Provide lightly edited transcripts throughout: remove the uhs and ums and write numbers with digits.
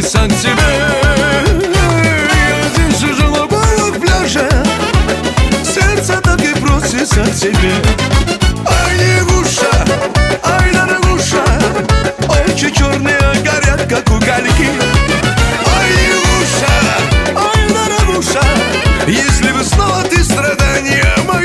прижался к тебе. Один сижу на балах пляжа, сердце так и просится к тебе. Ай, Негуша, ай, дорогуша, очи черные горят, как угольки. Ай, Негуша, ай, дорогуша, если бы снова ты страдания мои.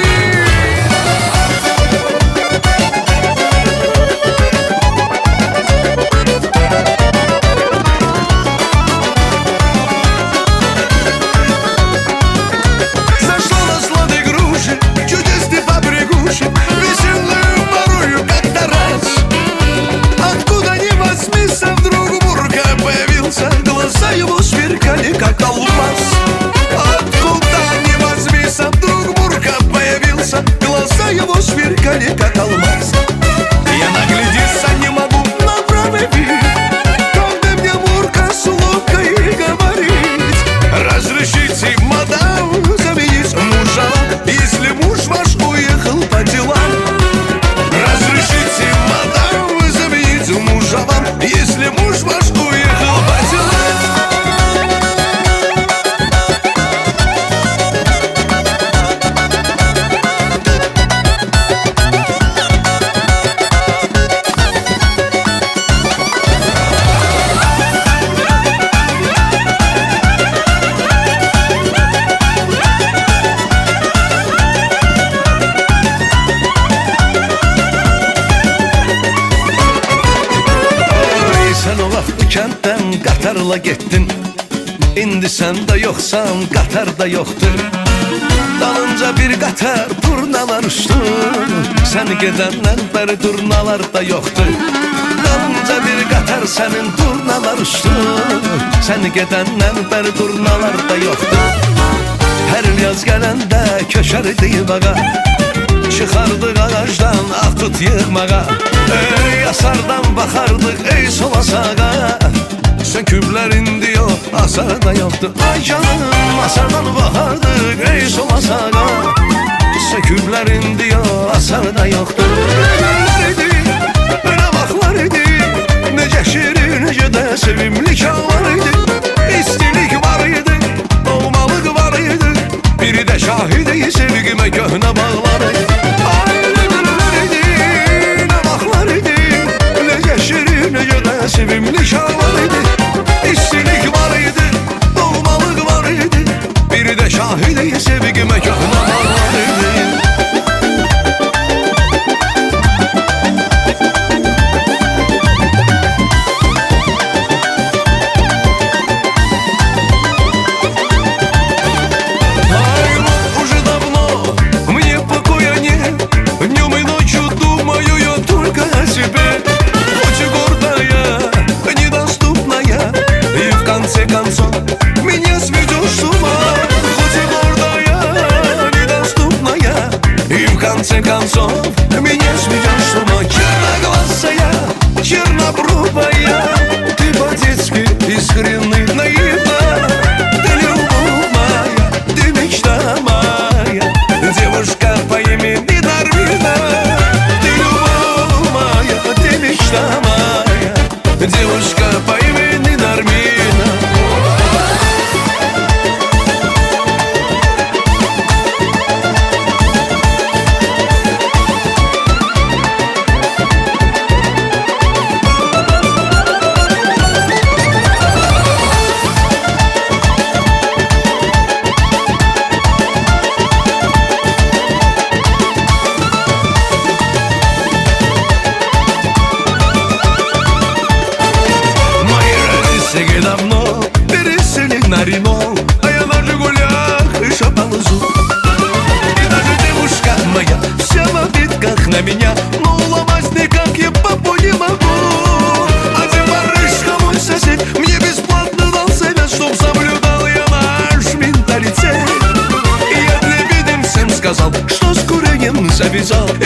Глаза его сверкали, как алмаз. Откуда ни возьмися, вдруг Мурка появился. Глаза его сверкали, как алмаз. Я наглядеться не могу на правый вид, когда мне Мурка с улыбкой говорит: разрешите, мадам, заменить мужа, если муж ваш уехал по делам. Разрешите, мадам, заменить мужа вам, если муж ваш уехал по делам. Kentten Qatarla gettin, indi sen de yoksan Qatar da yoktur. Dalınca bir Qatar turnalar uçtu, sen gedenden beri turnalar da yoktur. Dalınca bir Qatar senin turnalar uçtu, sen gedenden beri turnalar da yoktur. Her yaz gelende köşerdi bağa, çıkardık ağacdan ah tut yığmağa. Ey asardan bakardık ey sola sağa, söküpler indi o asar da yoktu. Ay canım asardan bakardık ey sola sağa, söküpler indi o asar da yoktu. Neler idi, öyle baklar idi, nece şirin nece de sevimli çağlar idi. İstilik var idi, olmalık var idi, biri de şahidi sevgime köhne bağlar idi. Sevimli şahlar idi, istilik var idi, dolmalık var idi, biri de şahidi sevgime köhne bağlar idi. В конце концов, меня сведешь с ума. Черноглазая, чернобровая, ты по-детски искренне наивна. Ты любовь моя, ты мечта моя, девушка по имени Дарвина. Ты любовь моя, ты мечта моя, девушка по имени Дарвина. Давно пересели на Рено, а я на Жигулях еще ползу. И даже девушка моя вся в обидках на меня, но уломать никак я папу не могу. Один барышка, мой сосед, мне бесплатно дал совет, чтоб соблюдал я наш менталитет. И я для видим всем сказал, что с курением завязал.